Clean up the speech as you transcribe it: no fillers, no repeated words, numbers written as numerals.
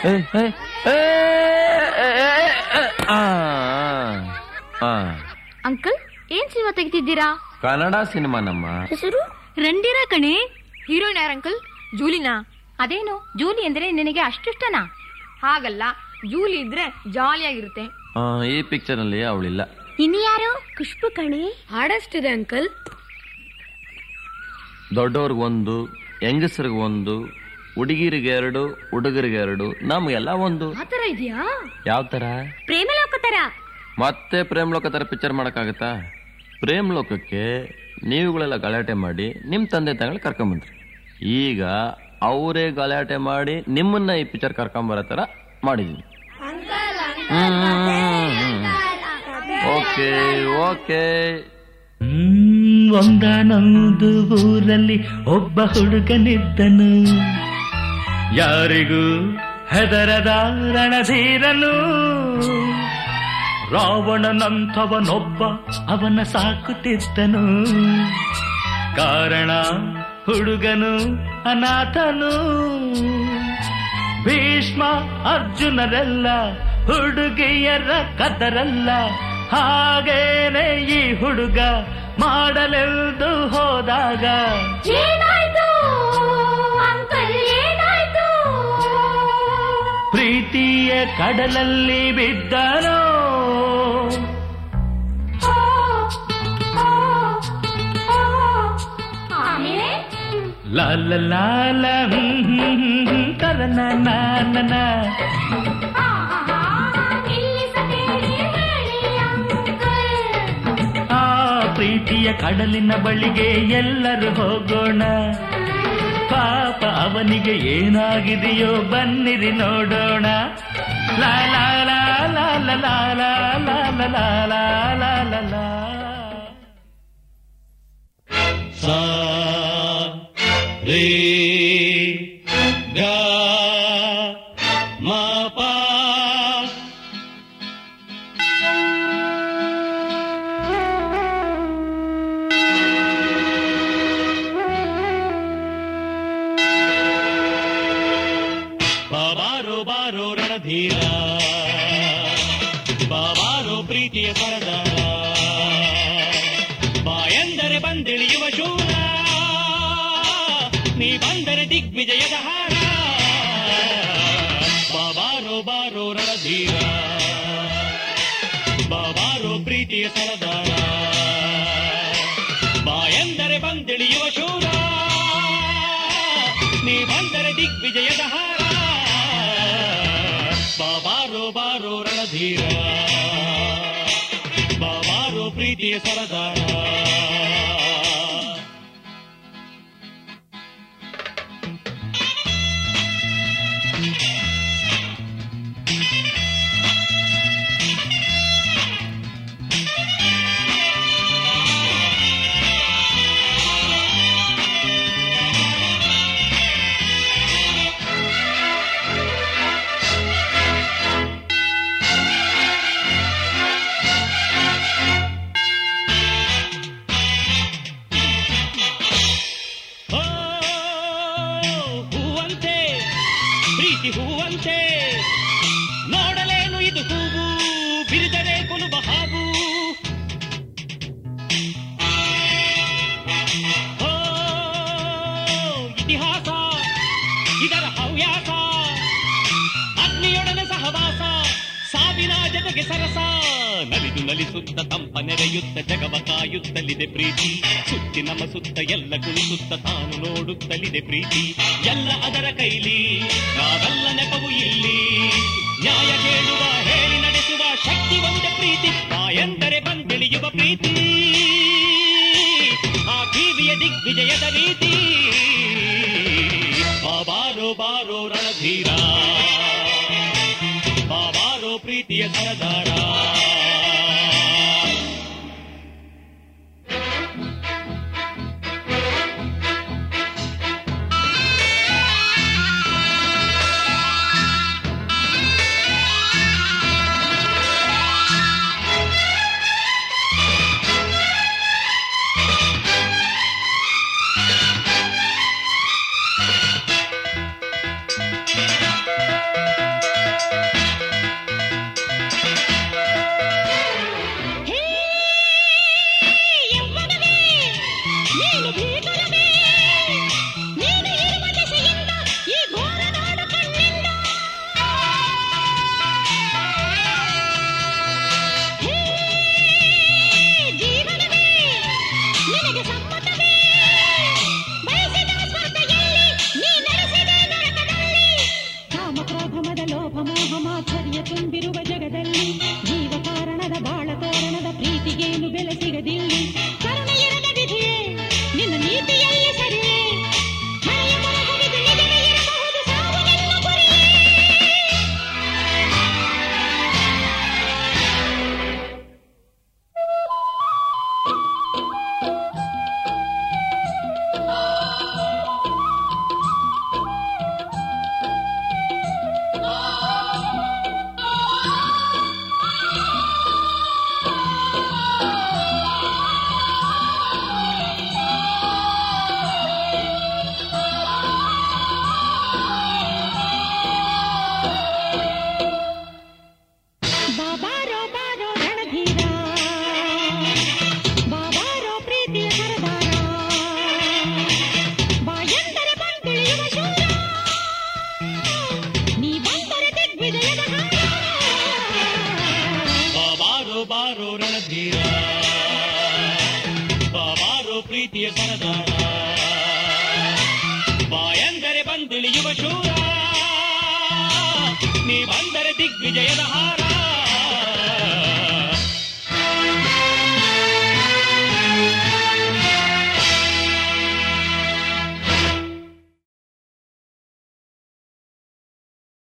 Uncle, ಏನ್ cinema ತೆಗಿತಿದ್ದೀರಾ? Kannada cinema. ನಮ್ಮ ಹೆಸರು ರಂಡೀರ ಕಣೆ. ಹೀರೋಯಿನ್ ಯಾರ ಅಂಕಲ್? ಜೂಲಿನಾ? ಅದೇನು ಜೂಲಿ ಅಂದ್ರೆ ನಿನಗೆ ಅಷ್ಟಿಷ್ಟನಾ? ಹಾಗಲ್ಲ, ಜೂಲಿ ಇದ್ರೆ ಜಾಲಿಯಾಗಿರುತ್ತೆ. ಈ ಪಿಕ್ಚರ್ ಅಲ್ಲಿ ಅವಳಿಲ್ಲ. ಇನ್ನು ಯಾರು? ಖುಷ್ಬು ಕಣೆ. ಹಾಡಷ್ಟಿದೆ ಅಂಕಲ್. ದೊಡ್ಡವ್ರಿಗೊಂದು, ಹೆಂಗಸರಿಗೊಂದು, ಹುಡುಗಿರಿಗೆ 2, ಹುಡುಗರಿಗೆ 2, ನಮ್ಗೆಲ್ಲ ಒಂದು. ಆತರ ಇದೆಯಾ? ಯಾವ ತರ? ಪ್ರೇಮಲೋಕ ತರ. ಮತ್ತೆ ಪ್ರೇಮಲೋಕ ತರ ಪಿಕ್ಚರ್ ಮಾಡಕ್ಕಾಗತ್ತಾ? ಪ್ರೇಮಲೋಕಕ್ಕೆ ನೀವುಗಳೆಲ್ಲ ಗಲಾಟೆ ಮಾಡಿ ನಿಮ್ ತಂದೆ ತಾಯಿಗಳು ಕರ್ಕೊಂಬಂದ್ರಿ. ಈಗ ಅವರೇ ಗಲಾಟೆ ಮಾಡಿ ನಿಮ್ಮನ್ನ ಈ ಪಿಕ್ಚರ್ ಕರ್ಕೊಂಬರೋ ತರ ಮಾಡಿದೀನಿ. Okay okay. ಒಂದಾನೊಂದು ಊರಲ್ಲಿ ಒಬ್ಬ ಹುಡುಗನಿದ್ದನು, ಯಾರಿಗೂ ಹೆದರದ ರಣಧೀರನು. ರಾವಣನಂಥವನೊಬ್ಬ ಅವನ ಸಾಕುತ್ತಿದ್ದನು, ಕಾರಣ ಹುಡುಗನು ಅನಾಥನು. ಭೀಷ್ಮ ಅರ್ಜುನರೆಲ್ಲ ಹುಡುಗಿಯರ ಕದರಲ್ಲ, ಹಾಗೇನೆ ಈ ಹುಡುಗ ಮಾಡಲೆಂದು ಹೋದಾಗ ಏನಾಯ್ತು ಅಂಕಲ್, ಏನಾಯ್ತು? ಪ್ರೀತಿಯ ಕಡಲಲ್ಲಿ ಬಿದ್ದನೋ. ಲಾಲ ಲಾಲ ಕರನ ನಾನನ. ಆ ಪ್ರೀತಿಯ ಕಡಲಿನ ಬಳಿಗೆ ಎಲ್ಲರೂ ಹೋಗೋಣ. ಪಾಪ ಅವನಿಗೆ ಏನಾಗಿದೆಯೋ ಬನ್ನಿರಿ ನೋಡೋಣ. ಲಾಲ ಲಾಲ ಲಾಲ ಲಾಲ ಲಾಲ ಲಾಲ ಲಾ. ಸಾ ರೇ ಗ ಮ ಪ. ಬಾಬಾರೋ ಬಾರೋ ರಣಧೀರ, ಬಾಬಾರೋ ಪ್ರೀತಿಯ ಸರದಾರ, ಬಾಯಂದರೆ ಬಂದಿಳಿಯುವ ಶೂರ, ನೀ ಬಂದರೆ ದಿಗ್ವಿಜಯದ ಹಾರ. ಬಾಬಾರೋ ಬಾರೋ ರಣಧೀರ, ಬಾಬಾರೋ ಪ್ರೀತಿಯ ಸರದಾರ, ಬಾಯಂದರೆ ಬಂದಿಳಿಯುವ ಶೂರ, ನೀ ಬಂದರೆ ದಿಗ್ವಿಜಯದ ಹಾರ. ಬಾಬಾರೋ ಬಾರೋ ರಣಧೀರ, ಬಾಬಾರೋ ಪ್ರೀತಿಯ ಸರದಾರ. ಹೂವಂತೆ ನೋಡಲೇನು ಇದು ಹೂವು, ಬಿರಿದರೆ ಕೊಲುಬ ಹಾವು. ಇತಿಹಾಸ ಇದರ ಹವ್ಯಾಸ, ಅಗ್ನಿಯೊಡನೆ ಸಹವಾಸ, ಸಾವಿನ ಜೊತೆಗೆ ಸರಸ. ನಲಿದು ನಲಿಸುತ್ತ ತಂಪ ನೆರೆಯುತ್ತ ಜಗವ ಕಾಯುತ್ತಲಿದೆ ಪ್ರೀತಿ, ಸುತ್ತಿ ನಮ್ಮ ಸುತ್ತ ಎಲ್ಲ ಕುಣಿಸುತ್ತ ತಾನು ನೋಡುತ್ತಲಿದೆ ಪ್ರೀತಿ. ಎಲ್ಲ ಅದರ ಕೈಲಿ, ನಾವೆಲ್ಲ ನೆಪವು ಇಲ್ಲಿ, ನ್ಯಾಯ ಕೇಳುವ ಹೇಳಿ ನಡೆಸುವ ಶಕ್ತಿ ಒಂದೇ ಪ್ರೀತಿ. ಎಂದರೆ ಬಂದಿಳಿಯುವ ಪ್ರೀತಿ, ಆ ಕಿವಿಯ ದಿಗ್ವಿಜಯದ ರೀತಿ. ಬಾಬಾರೋ ಬಾರೋ ರಣಧೀರ, ಬಾಬಾರೋ ಪ್ರೀತಿಯ ಸರದಾರ. ಸರದಾರ. ಬಾಯಂದರೆ ಬಂದಿಳಿಯುವ ಶೂರ, ನೀ ಬಂದರೆ ದಿಗ್ವಿಜಯದ ಹಾರ.